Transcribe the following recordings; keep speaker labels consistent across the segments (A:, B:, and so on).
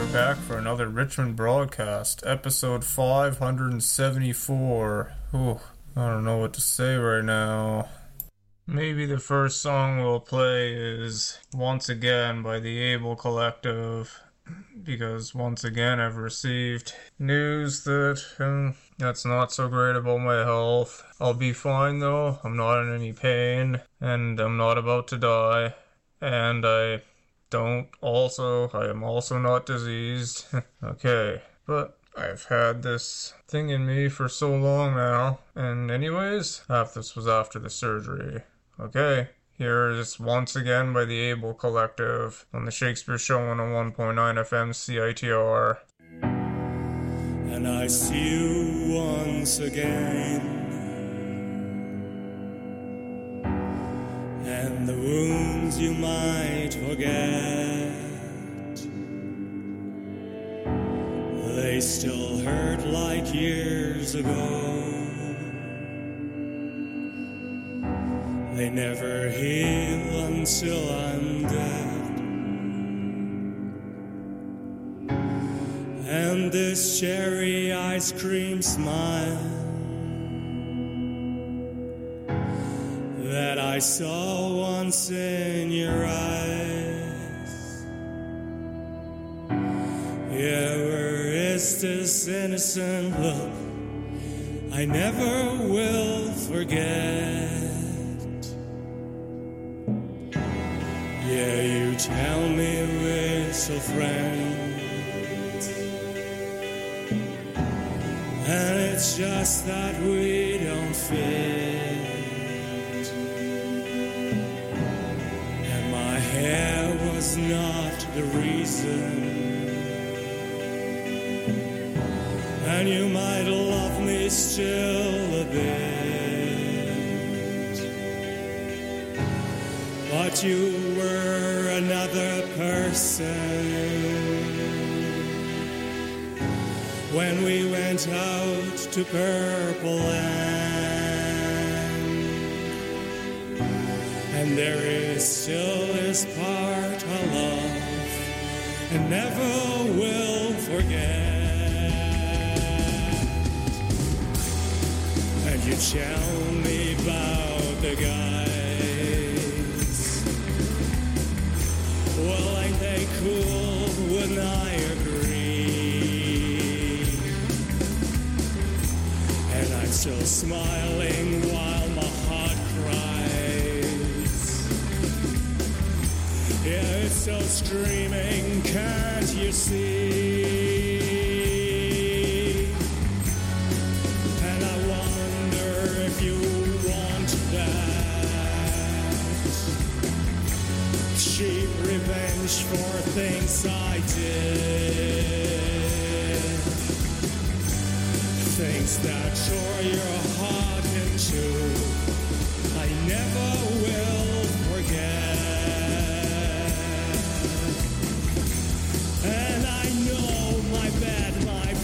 A: we're back for another Richmond broadcast, episode 574. Ooh, I don't know what to say right now. Maybe the first song we'll play is Once Again by the Able Collective, because once again I've received news that that's not so great about my health. I'll be fine though, I'm not in any pain, and I'm not about to die, and I am also not diseased. Okay, but I've had this thing in me for so long now, and anyways, half this was after the surgery. Okay, here is Once Again by the Able Collective on the Shakespeare Show 101.9 FM CITR.
B: And I see you once again, and the wounds you might forget, they still hurt like years ago. They never heal until I'm dead. And this cherry ice cream smile that I saw once in your eyes, yeah, where is this innocent look I never will forget? Yeah, you tell me we're still friends, and it's just that we don't fit. And my hair was not the reason, and you might love me still a bit, but you were another person when we went out to Purple Land. And there is still this part I love and never will forget. And you tell me about the guys, well, ain't they cool? Wouldn't I agree? And I'm still smiling while my heart cries. Yeah, it's still screaming, can't you see? And I wonder if you want that cheap revenge for things I did, things that tore your heart in two, I never will forget. And I know my bad, my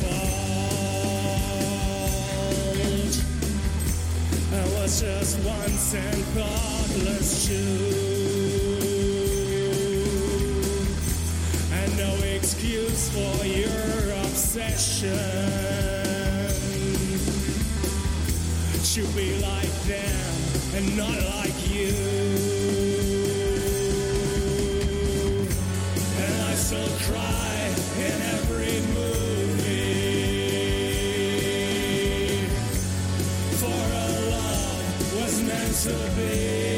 B: fault, I was just once and thoughtless too. No excuse for your obsession to be like them and not like you. And I still cry in every movie, for a love was meant to be.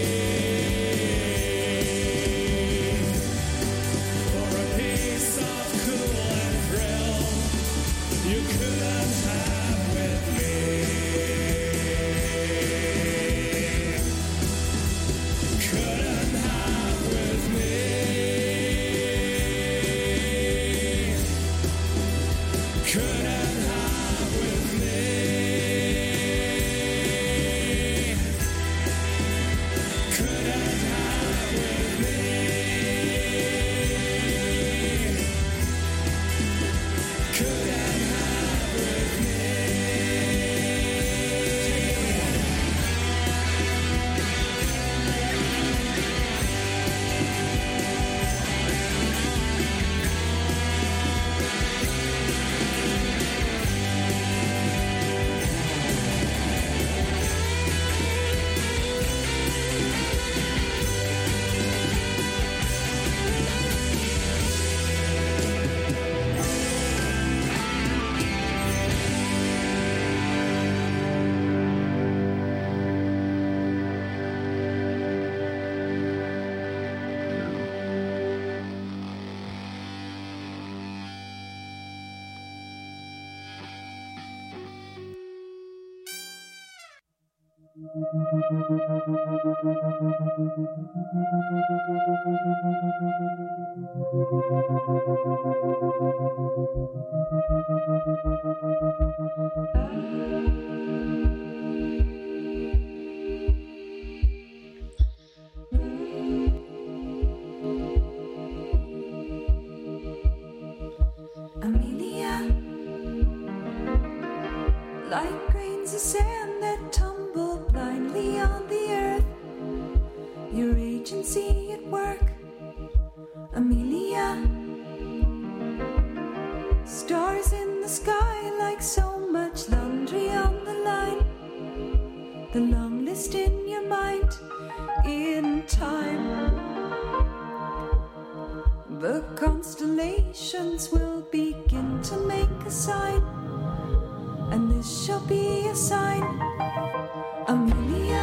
C: Amelia, like grains of sand that tumble blindly on the earth, your agency at work. Amelia, stars in the sky like so much laundry on the line, the long list in your mind. In time, the constellations will begin to make a sign, and this shall be a sign. Amelia,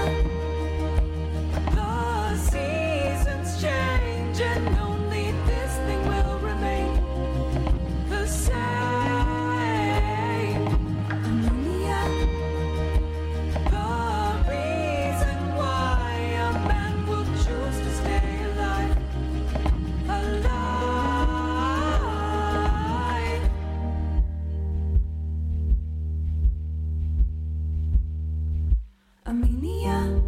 C: the seasons change and only this thing will remain the same. Amelia, the reason why a man will choose to stay alive. Amelia,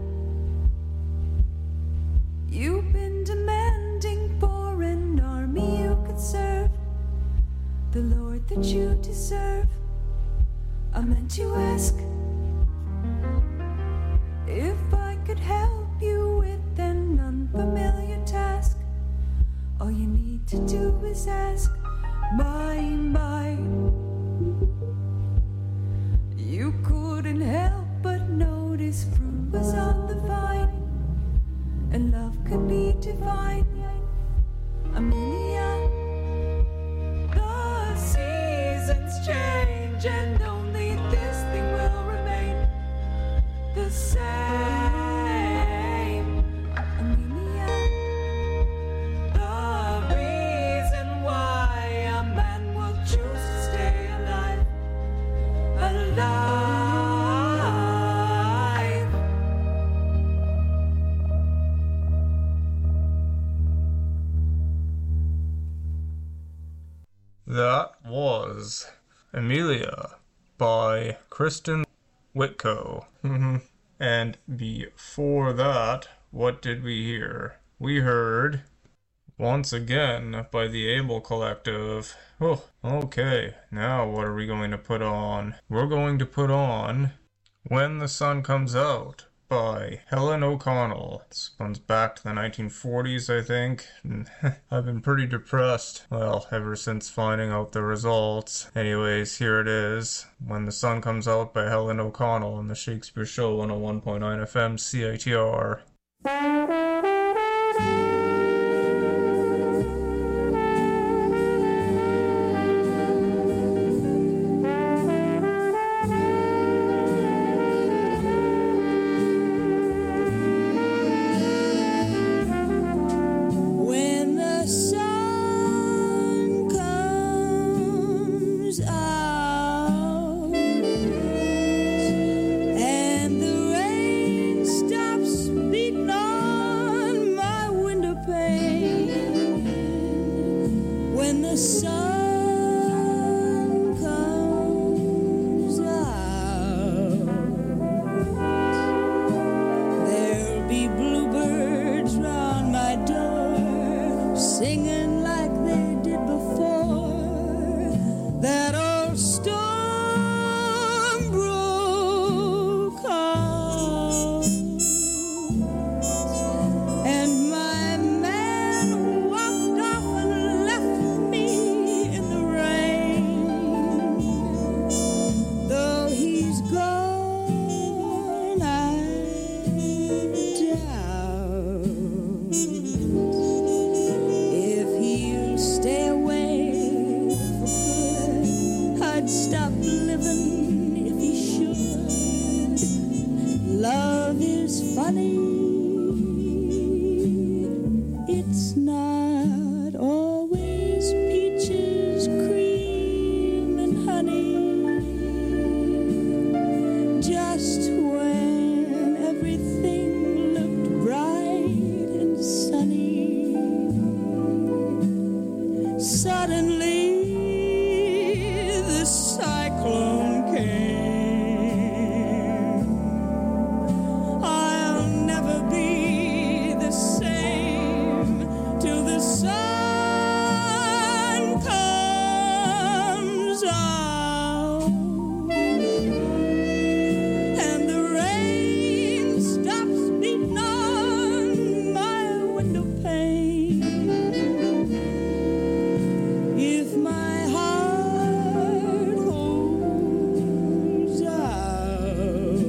C: you've been demanding for an army you could serve, the Lord that you deserve. I meant to ask if I could help you with an unfamiliar task. All you need to do is ask. My, you couldn't help but notice fruit was on the vine, and love could be divine. Amelia, the seasons change and only this thing will remain the same. Amelia, the reason why a man will choose to stay alive.
A: That was Amelia by Kristen Whitco. And before that, what did we hear? We heard Once Again by the Able Collective. Oh, okay. Now what are we going to put on? We're going to put on When the Sun Comes Out by Helen O'Connell. This one's back to the 1940s, I think. I've been pretty depressed, well, ever since finding out the results. Anyways, here it is. When the Sun Comes Out by Helen O'Connell on the Shakespeare Show 101.9 FM CITR.
B: Suddenly, the cyclone came. I'll never be the same till the sun comes out and the rain stops beating on my window pane. If my heart holds out,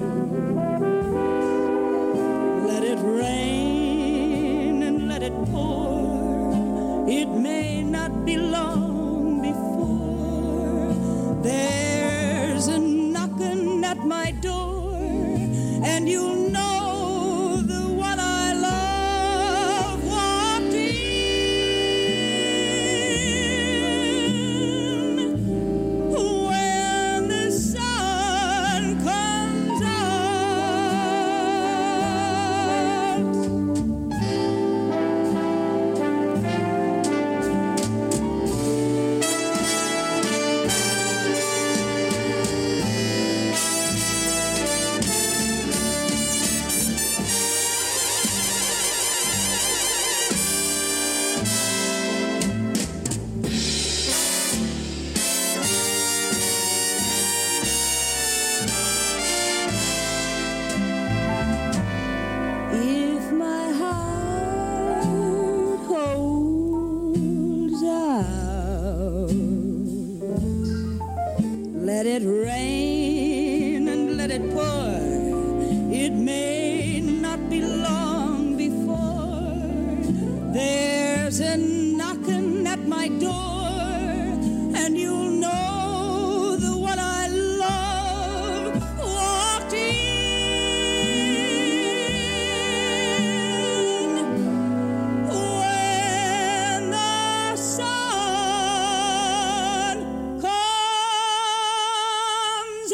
B: let it rain and let it pour. It may not be long before there's a knocking at my door, and you'll know the one I love walked in when the sun comes out. If my heart holds out, let it rain and let it pour. It may not be long before there's a knocking at my door, and you'll know the one I love walked in when the sun comes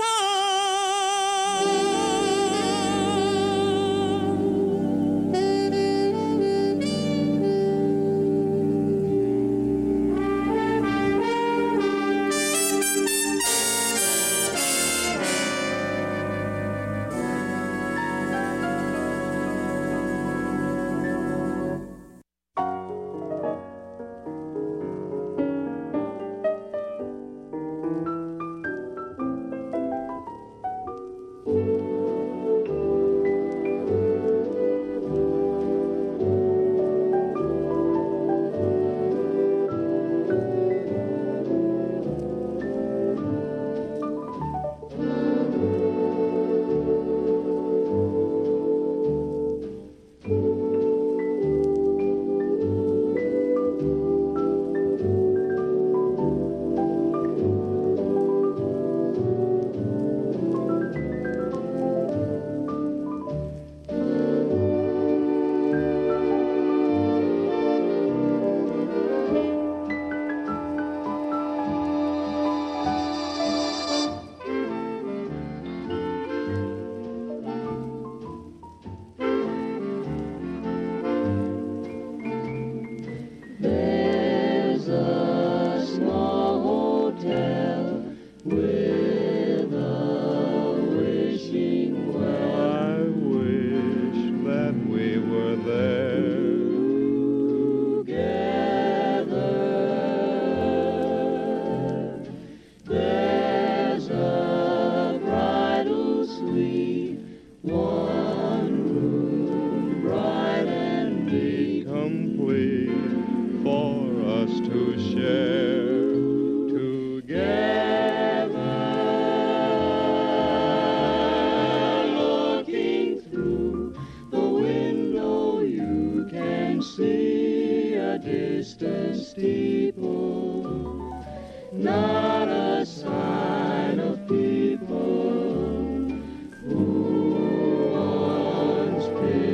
B: not a sign of people who once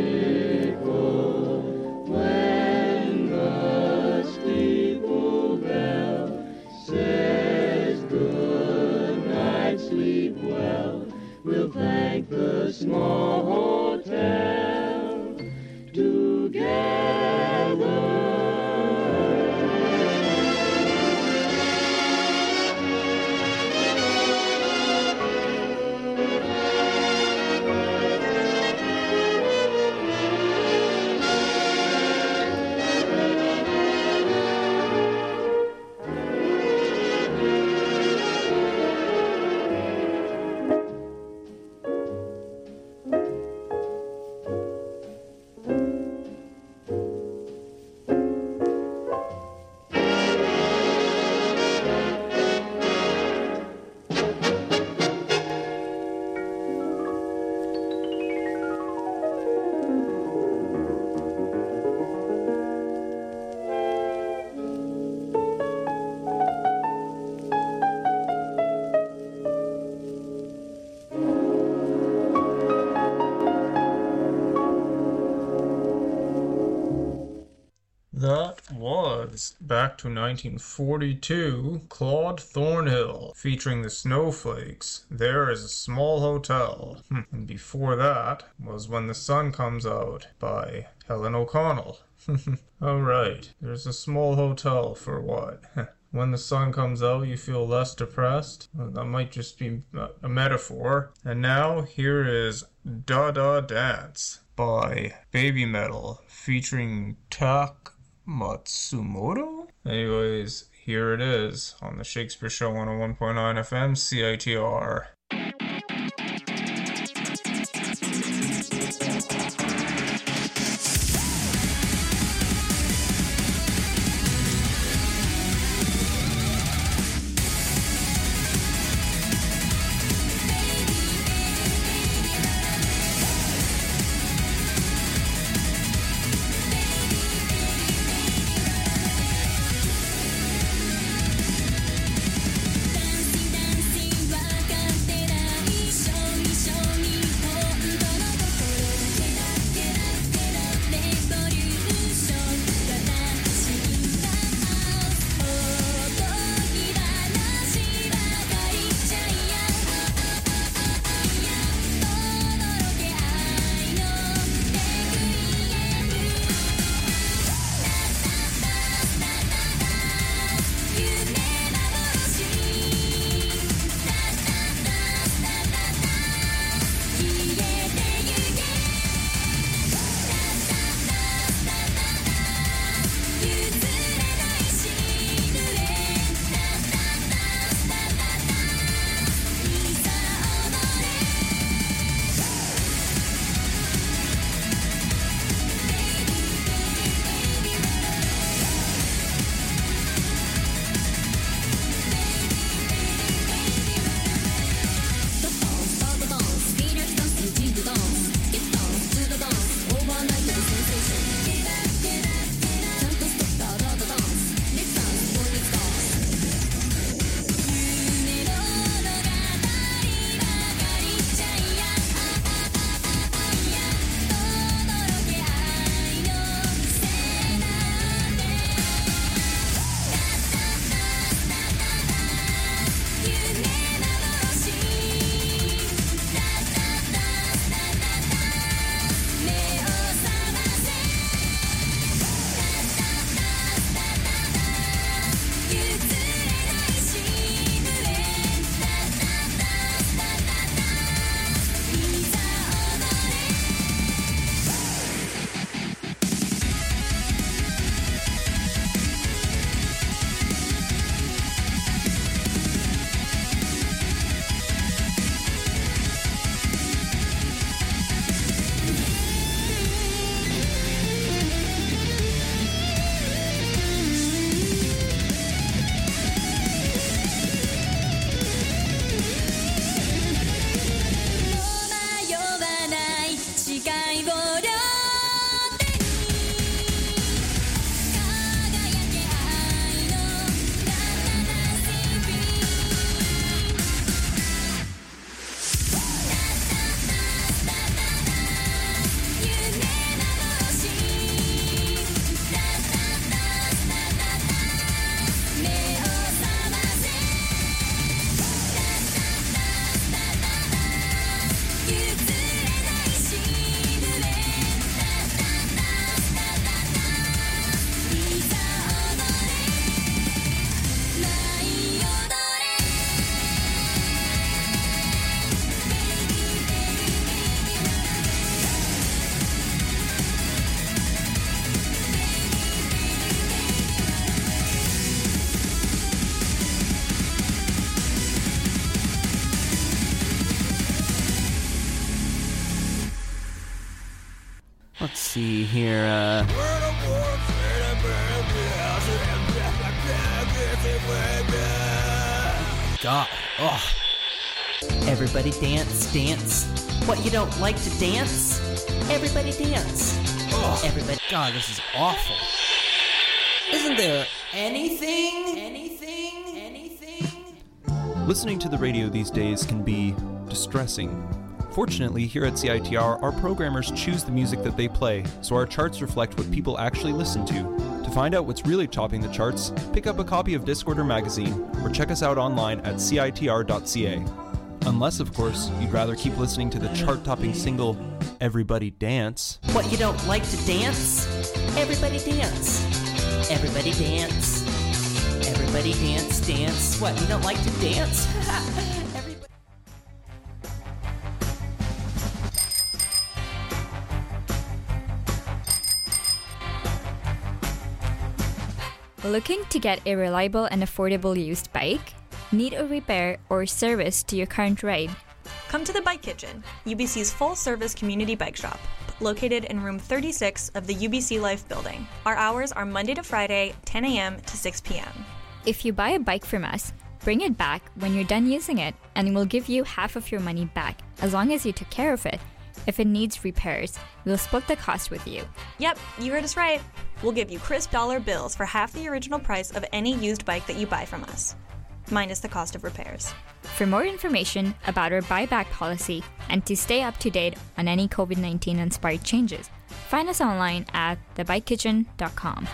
B: people when the steeple bell says good night, sleep well. We'll thank the small hotel together.
A: goes back to 1942, Claude Thornhill, featuring the Snowflakes. There is a small hotel. And before that was When the Sun Comes Out by Helen O'Connell. Alright, there's a small hotel for what? When the sun comes out, you feel less depressed? Well, that might just be a metaphor. And now, here is Da Da Dance by Baby Metal, featuring Tak Matsumoto? Anyways, here it is on the Shakespeare Show 101.9 FM CITR.
D: Let's see here, God, oh. Everybody dance, dance. What, you don't like to dance? Everybody dance. Oh. Everybody, God, this is awful. Isn't there anything?
E: Listening to the radio these days can be distressing. Fortunately, here at CITR, our programmers choose the music that they play, so our charts reflect what people actually listen to. To find out what's really topping the charts, pick up a copy of Discorder magazine or check us out online at citr.ca. Unless, of course, you'd rather keep listening to the chart-topping single Everybody Dance.
D: What, you don't like to dance? Everybody dance. Everybody dance. Everybody dance, dance. What, you don't like to dance? Everybody...
F: Looking to get a reliable and affordable used bike? Need a repair or service to your current ride?
G: Come to the Bike Kitchen, UBC's full-service community bike shop, located in room 36 of the UBC Life building. Our hours are Monday to Friday, 10 a.m. to 6 p.m.
F: If you buy a bike from us, bring it back when you're done using it and we'll give you half of your money back, as long as you took care of it. If it needs repairs, we'll split the cost with you.
G: Yep, you heard us right. We'll give you crisp dollar bills for half the original price of any used bike that you buy from us, minus the cost of repairs.
F: For more information about our buyback policy and to stay up to date on any COVID-19 inspired changes, find us online at thebikekitchen.com.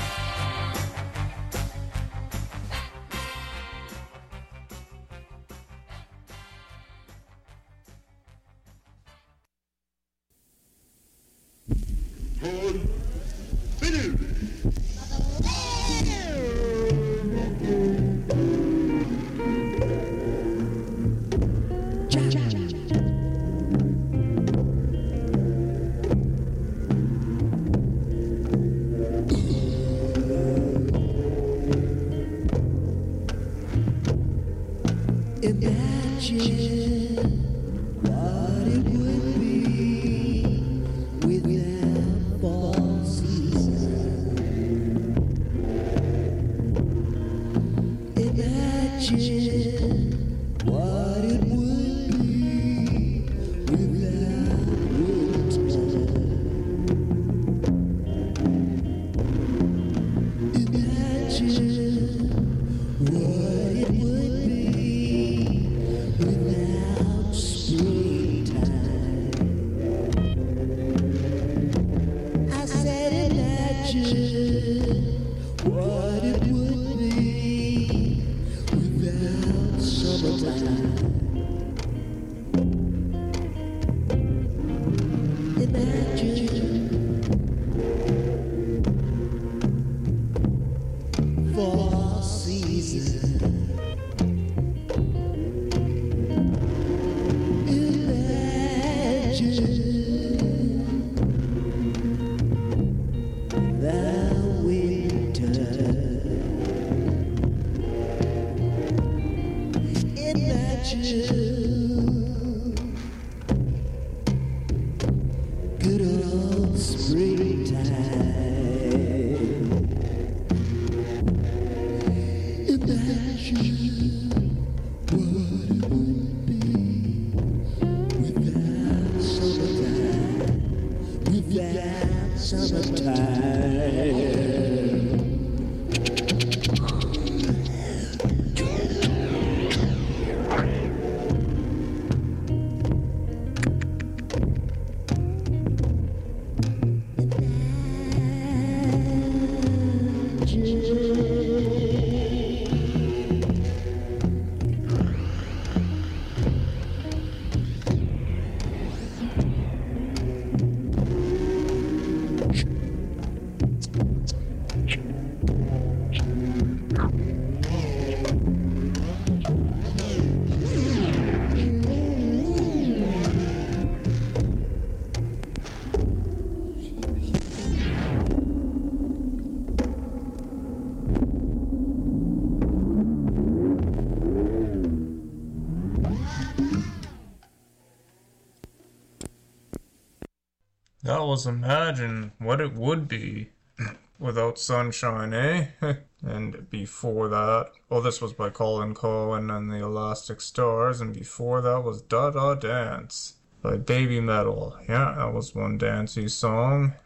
A: That was Imagine what it would be without sunshine, eh? And before that, well, this was by Colin Cohen and the Elastic Stars, and before that was Da Da Dance by Baby Metal. Yeah, that was one dancey song.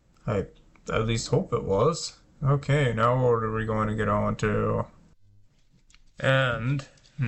A: I at least hope it was. Okay, now what are we going to get on to? And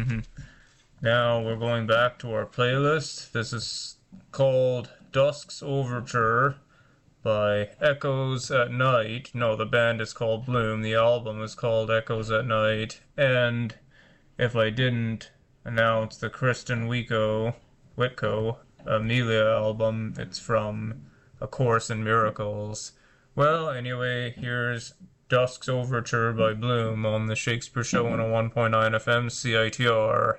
A: now we're going back to our playlist. This is called Dusk's Overture by Echoes at Night. No, the band is called Bloom. The album is called Echoes at Night. And if I didn't announce the Kristen Whitco Amelia album, it's from A Course in Miracles. Well, anyway, here's Dusk's Overture by Bloom on the Shakespeare Show on a 1.9 FM CITR.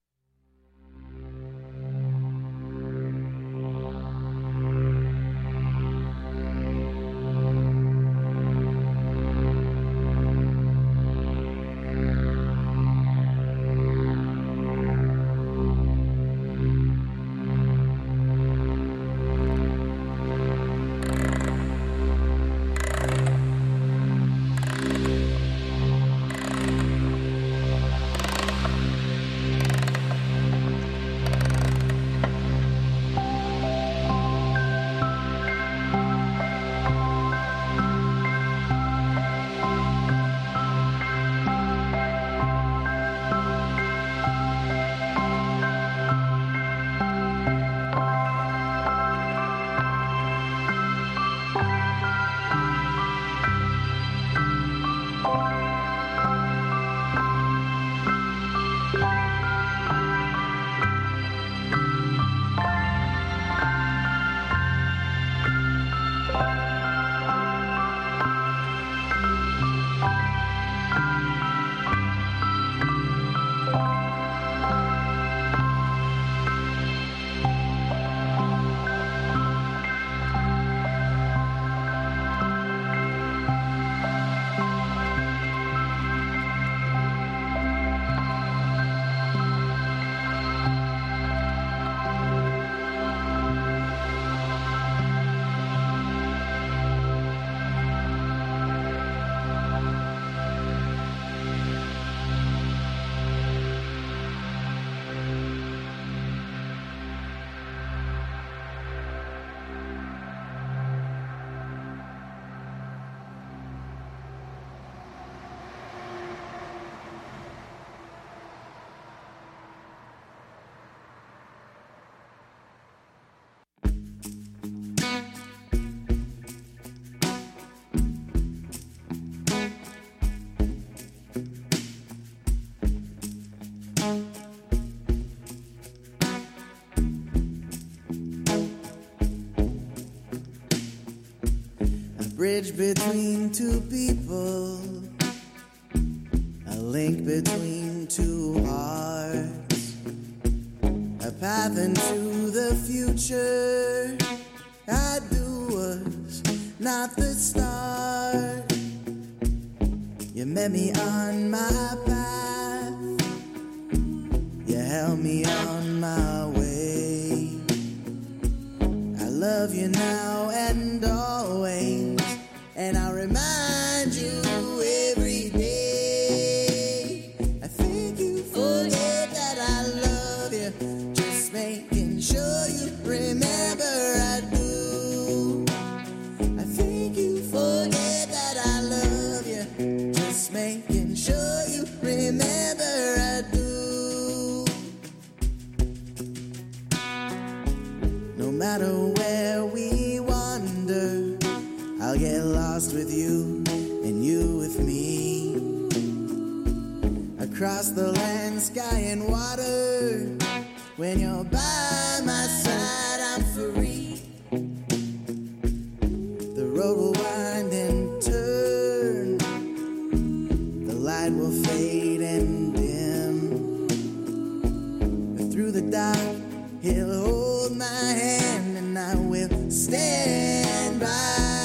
H: Bridge between two people, a link between two hearts, a path into the future. I do was not the start. You met me on my path, you held me on my way. I love you now and always, and I'll remind you every day. I think you forget that I love you, just making sure you remember I do. I think you forget that I love you, just making sure you remember I do. No matter where we wander, I'll get lost with you and you with me. Across the land, sky and water, when you're by my side, I'm free. The road will wind and turn, the light will fade and dim, but through the dark, he'll hold my hand and I will stand by.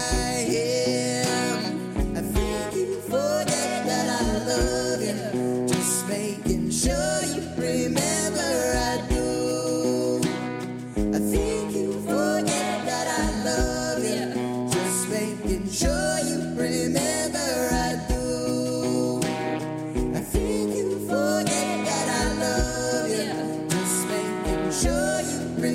H: Sure you remember I do. I think you forget that I love you, just making sure you remember I do. I think you forget that I love you, just making sure you remember.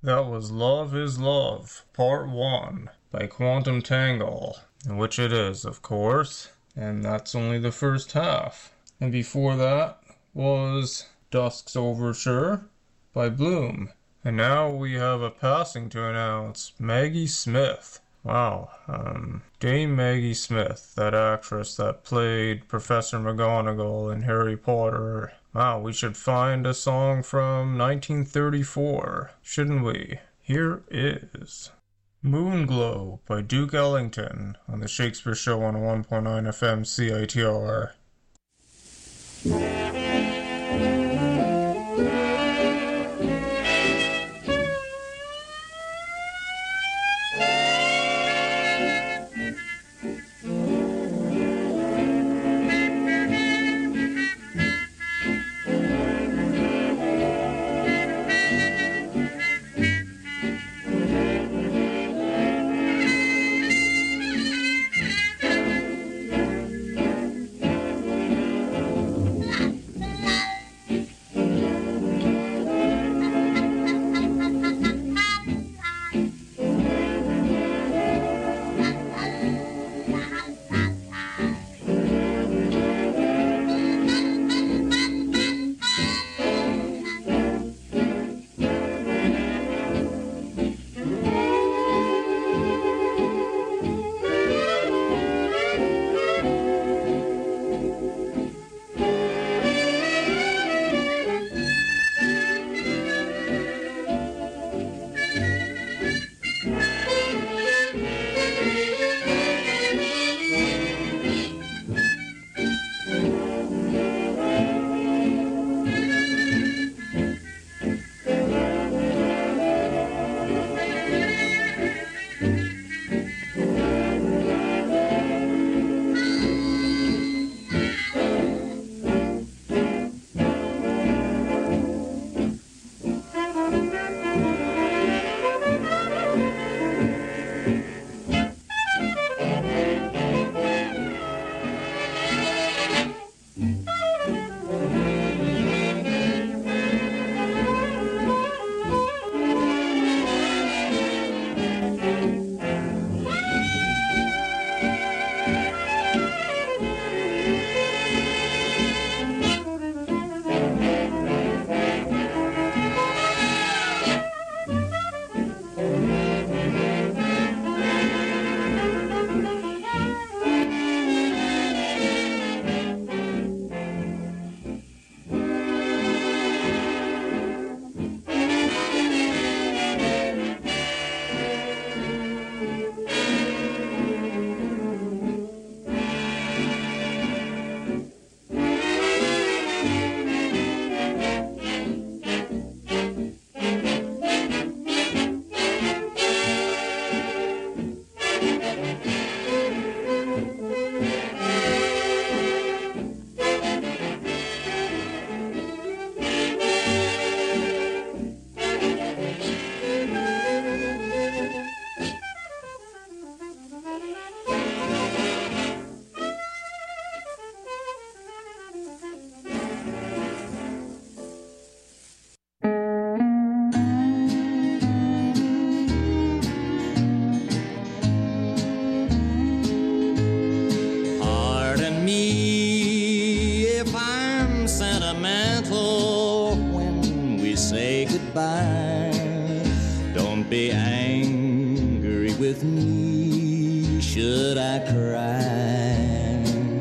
A: That was Love is Love, Part 1, by Quantum Tangle, which it is, of course, and that's only the first half. And before that was Dusk's Overture by Bloom. And now we have a passing to announce, Maggie Smith. Wow, Dame Maggie Smith, that actress that played Professor McGonagall in Harry Potter. Wow, we should find a song from 1934, shouldn't we? Here is Moonglow by Duke Ellington on the Shakespeare Show on 1.9 FM CITR.
I: Don't be angry with me, should I cry?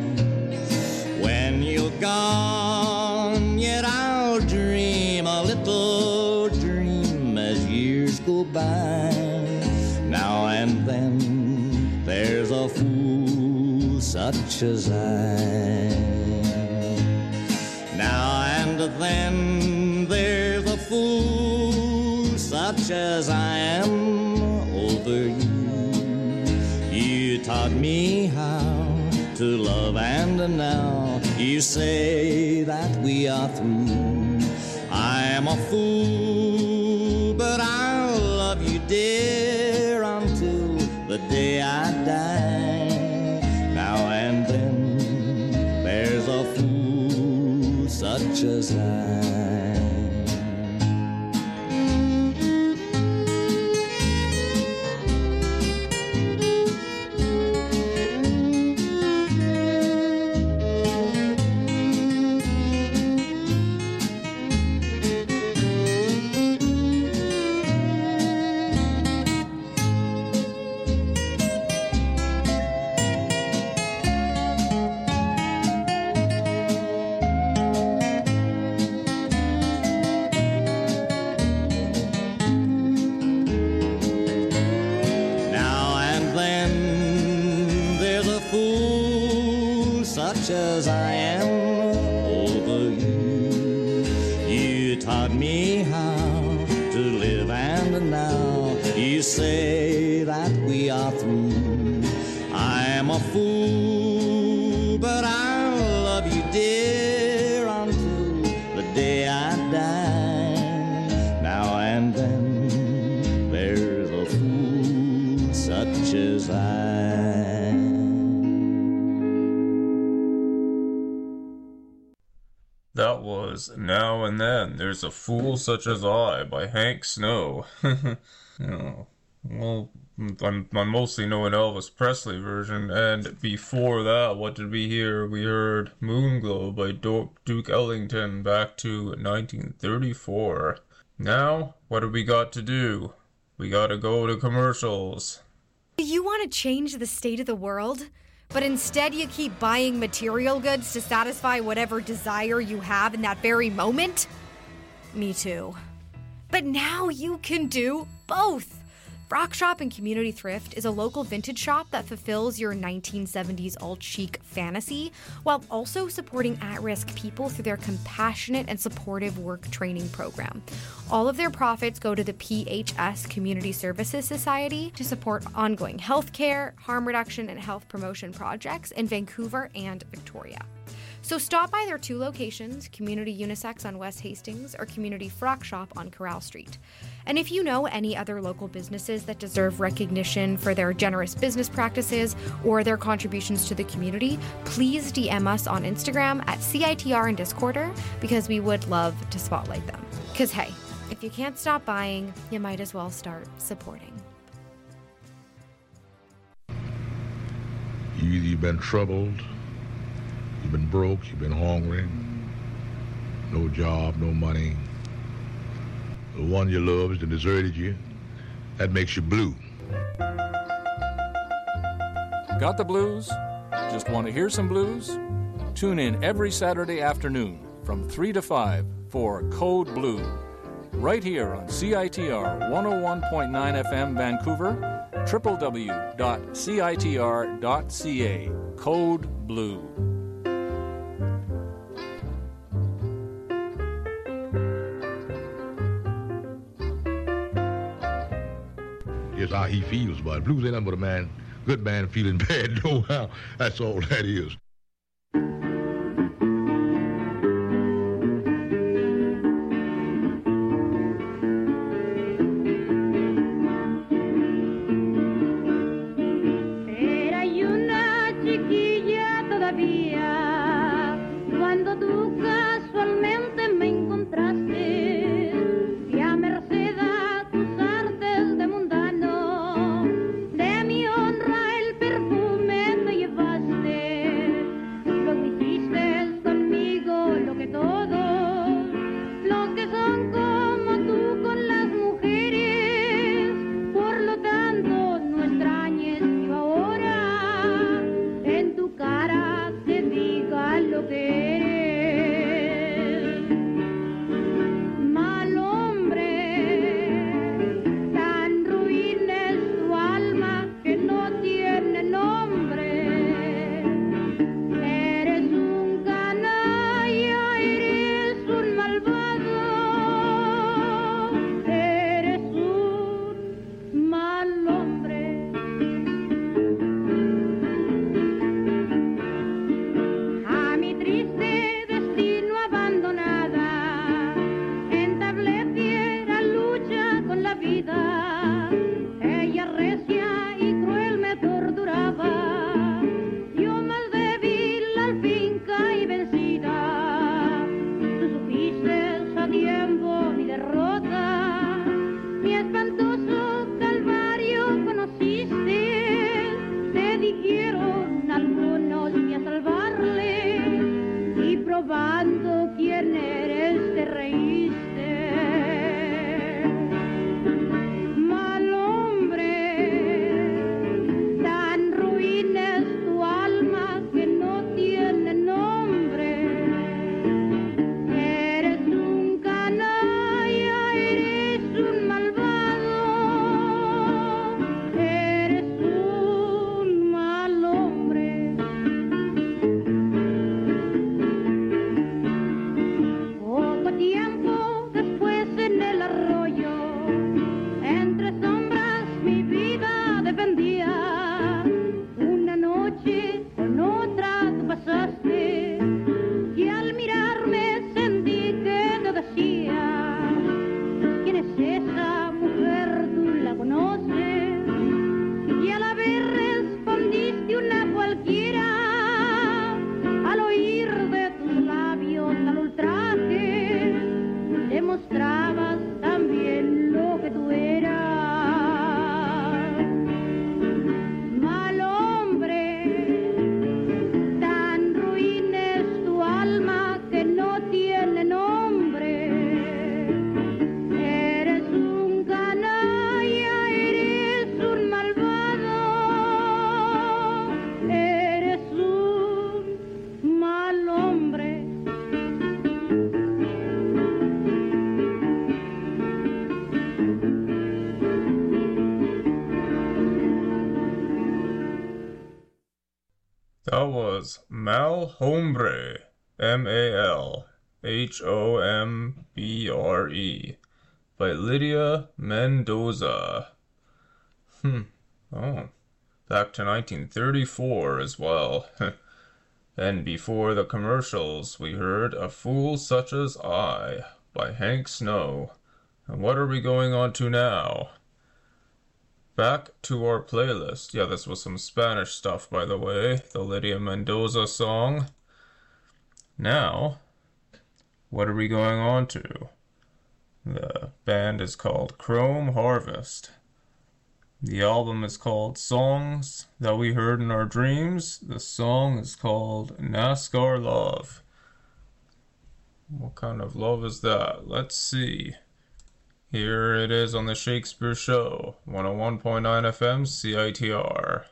I: When you're gone, yet I'll dream a little dream as years go by. Now and then there's a fool such as I. Now and then there's a fool such as I am over you. You taught me how to love, and now you say that we are through. I am a fool, but I'll love you, dear, until the day I die. Now and then there's a fool such as I. such as I am over you. You taught me how to live, and now you say that we are through. I am a fool, but I'll love you, dear, until the day I die. Now and then there's a fool such as I.
A: That was Now and Then There's a Fool Such as I by Hank Snow. Well, I'm mostly know an Elvis Presley version, and before that, what did we hear? We heard Moonglow by Duke Ellington back to 1934. Now, what do we got to do? We gotta go to commercials.
J: You want to change the state of the world, but instead you keep buying material goods to satisfy whatever desire you have in that very moment? Me too. But now you can do both. Rock Shop and Community Thrift is a local vintage shop that fulfills your 1970s alt-chic fantasy while also supporting at-risk people through their compassionate and supportive work training program. All of their profits go to the PHS Community Services Society to support ongoing healthcare, harm reduction, and health promotion projects in Vancouver and Victoria. So stop by their two locations, Community Unisex on West Hastings or Community Frock Shop on Corral Street. And if you know any other local businesses that deserve recognition for their generous business practices or their contributions to the community, please DM us on Instagram at CITR and Discorder, because we would love to spotlight them. Because hey, if you can't stop buying, you might as well start supporting.
K: You've been troubled, you've been broke, you've been hungry, no job, no money. The one you loved and deserted you, that makes you blue.
L: Got the blues? Just want to hear some blues? Tune in every Saturday afternoon from 3 to 5 for Code Blue, right here on CITR 101.9 FM Vancouver, www.citr.ca. Code Blue.
K: Just how he feels about it. Blues ain't nothing but a man, good man feeling bad, no how. That's all that is.
M: Era una chiquilla todavía cuando tú casualmente me encontraste y a merced a tus artes de mundano de mi honra el perfume me llevaste.
A: That was Mal Hombre, M-A-L-H-O-M-B-R-E, by Lydia Mendoza. Oh, back to 1934 as well. And before the commercials, we heard A Fool Such As I by Hank Snow. And what are we going on to now? Back to our playlist. Yeah, this was some Spanish stuff, by the way. The Lydia Mendoza song. Now, what are we going on to? The band is called Chrome Harvest. The album is called Songs That We Heard in Our Dreams. The song is called NASCAR Love. What kind of love is that? Let's see. Here it is on the Shakespeare Show, 101.9 FM CITR.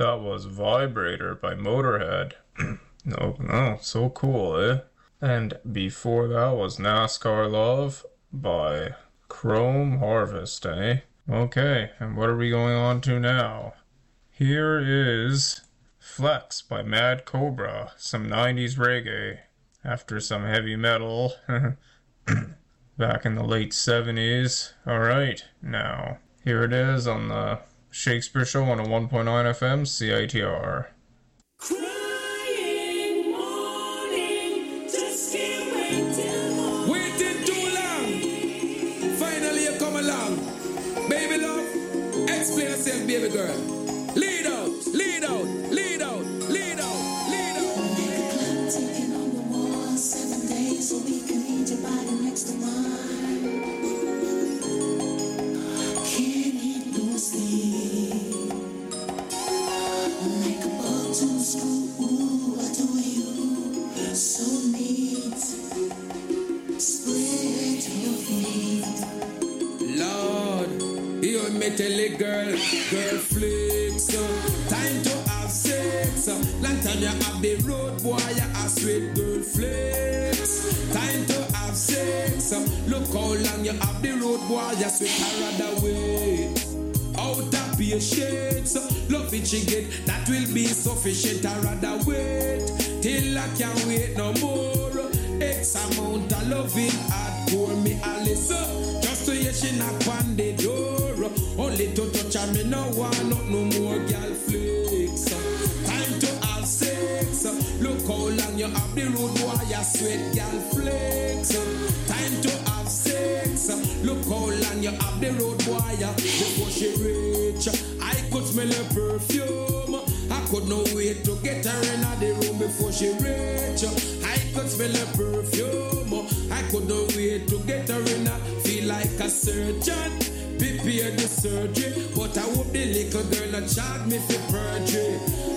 A: That was Vibrator by Motorhead. No, so cool, eh? And before that was NASCAR Love by Chrome Harvest, eh? Okay, and what are we going on to now? Here is Flex by Mad Cobra, some 90s reggae, after some heavy metal back in the late 70s. Alright, now, here it is on the Shakespeare Show on a 1.9 FM CITR.
B: Crying morning, just can't wait till morning. Waiting too long. Finally you come along. Baby love, explain yourself, baby girl. Lead out, lead out, lead out, lead out, lead out.
C: The clock ticking on the wall, 7 days a week, I need your body next to mine. Can't get no sleep. Like a ball to screw, what do you? So neat. Split your feet.
B: Lord, you me tell a girl flicks. Time to have sex. Long time you have the road boy, you a sweet girl flicks. Time to have sex. Look how long you have the road boy, you sweet her rather wait. Out of patience, love it she get, that will be sufficient. I rather wait till I can't wait no more. X amount of loving hard for me, Alice. Just to hear she knock on the door. Only to touch her, me no want no more girl flicks. Time to have sex. Look how long you have the road boy, you sweet girl flicks. Time to have sex. Look how long you have the road boy, before she reach. I could smell her perfume. I could not wait to get her in the room before she reach. I could smell her perfume. I could not wait to get her in. Feel like a surgeon. Prepare the surgery, but I hope the little girl not charge me for perjury.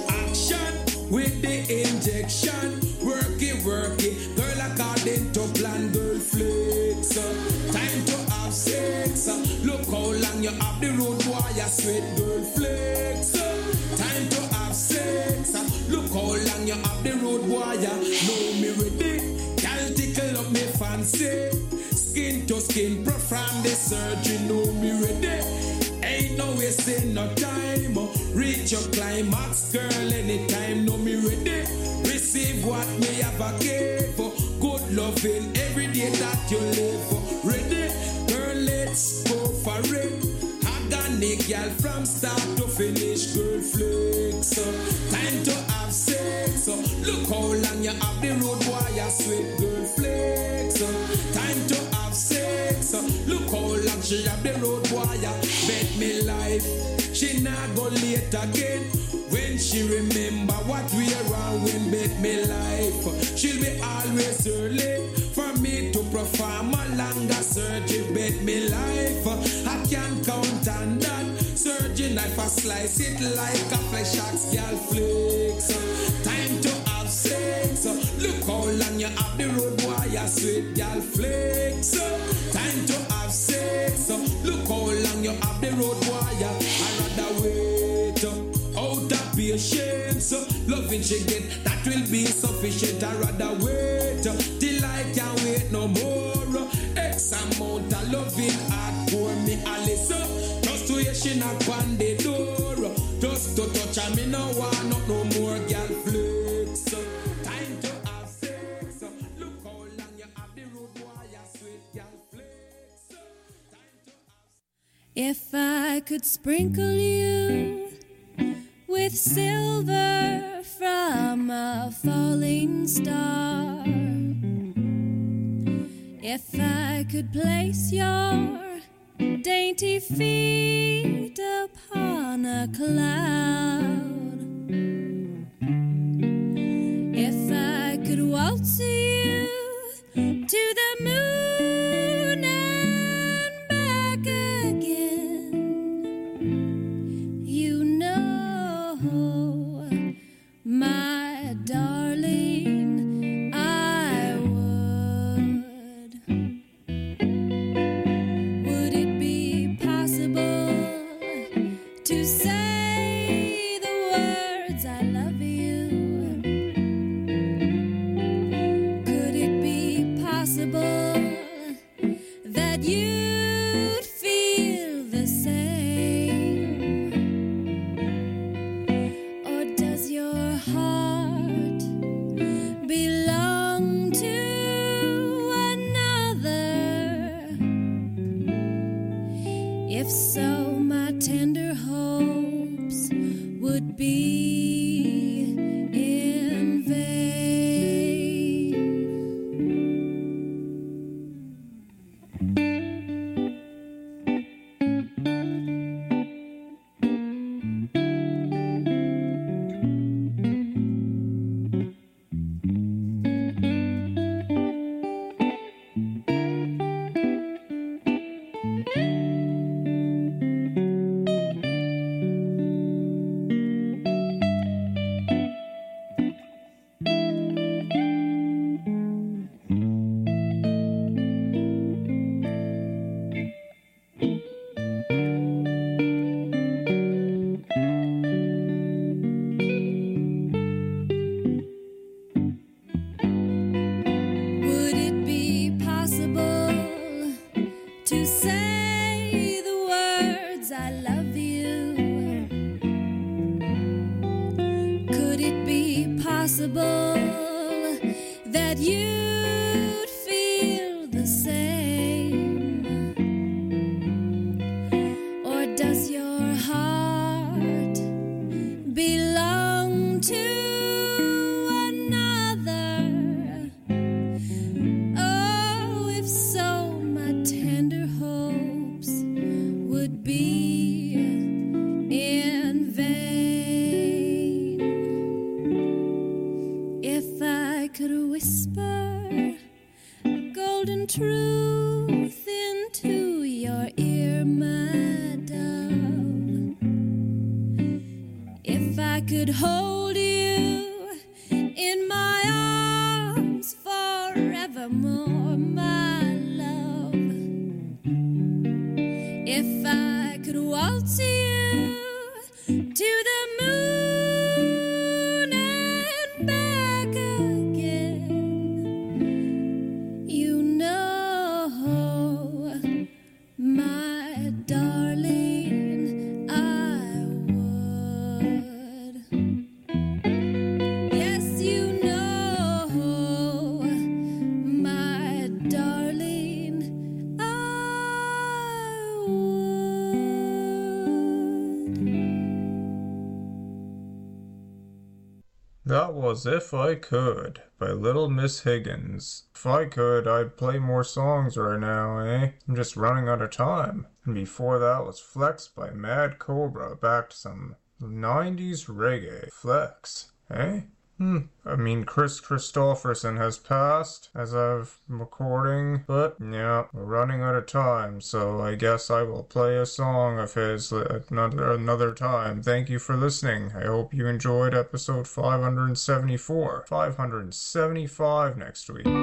B: Action with the injection. Work it, girl according to plan, girl flicks. Time to have sex. Look how long you have the road boy, you sweet girl flicks. Time to have sex. Look how long you have the road boy, know me ready. Girl tickle up me fancy. Skin to skin, from the surgery, know me ready. Ain't no wasting no time. Reach your climax, girl, anytime, know me ready. Receive what me have a give. Good loving every day that you live. Ready, girl, let's go for it. Organic girl from start to finish, girl flicks. Time to have sex. Look how long you have the road boy, you sweet girl flicks. Time to have sex. Look how long she have the road boy, bet me life. She not go late again. When she remember what we are when bet me life. She'll be always early for me to perform a longer surgery, bet me life. I can't count on that. Surgery knife, I slice it like a flesh axe, girl flicks. Time to have sex. Look how long you have the road boy, you sweet girl flicks. Time to have sex. Look how long you have the road boy, I rather wait. Out of patience, loving she get, that will be sufficient. I rather wait till I can't wait no more. X amount of loving hard for me, Alice. Just to hear she knock on the door. Just to touch her, me no want no more girl flicks. Time to have sex. Look how long you have the road boy, sweet girl flicks.
C: If I could sprinkle you with silver from a falling star, if I could place your dainty feet upon a cloud, if I could waltz you to the moon and back again, you know, my darling, I would. Would it be possible to say the word? that you'd feel the same? Or does your heart belong to another? If so, my tender hopes would be in vain. Would it be possible to say the words I love you? Could it be possible that you'd feel the same? Or does your heart belong to another? Oh, if so, my tender hopes would be in vain. If I could whisper golden truth into your ear, my dove, if I could hold you in my arms forevermore, my love, if I could waltz you to the moon and back again, you know, my darling, I would. Yes, you know, my darling, I would.
A: That was If I Could by Little Miss Higgins. If I could, I'd play more songs right now, eh? I'm just running out of time. And before that was Flex by Mad Cobra. Back to some 90s reggae. Flex, eh? I mean, Chris Christopherson has passed as of recording, but yeah, we're running out of time, so I guess I will play a song of his another time. Thank you for listening. I hope you enjoyed episode 574. 575 next week.